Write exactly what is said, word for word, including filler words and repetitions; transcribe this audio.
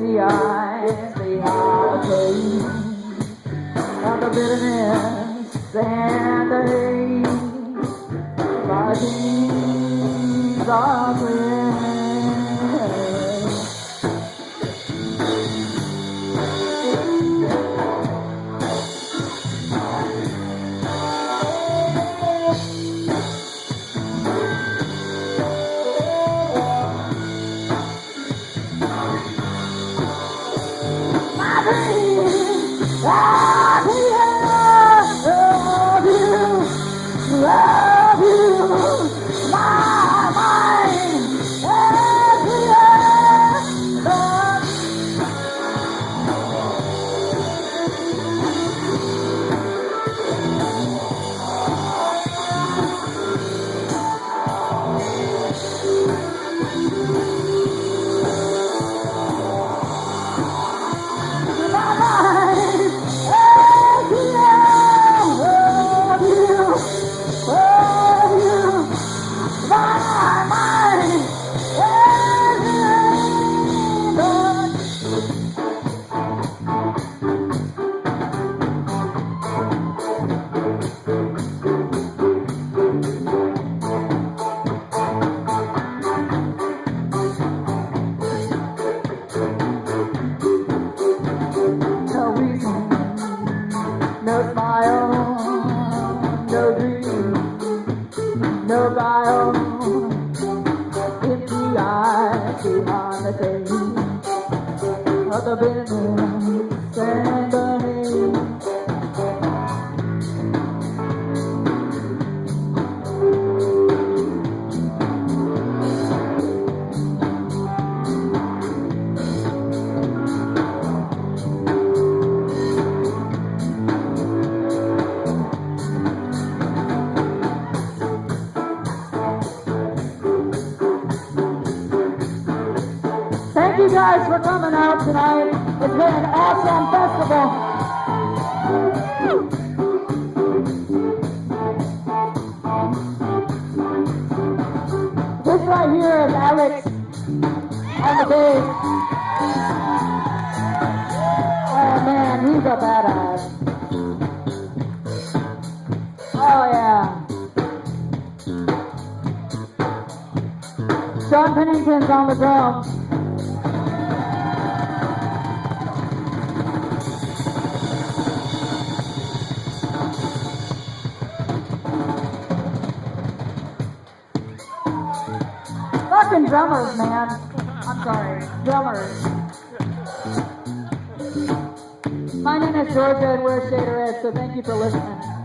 the eyes, the pain of the bitterness and the hate. My dreams are clear. Love you, love you, my mind, every no smile, no dream, no guile, empty eyes behind the pain of the bitterness and the hate. Thank you guys for coming out tonight. It's been an awesome festival. This right here is Alex on the bass. Oh man, he's a badass. Oh yeah. John Pennington's on the drums. Fucking drummers, man. I'm sorry. Drummers. My name is Georgia and we're Shader Ed, so thank you for listening.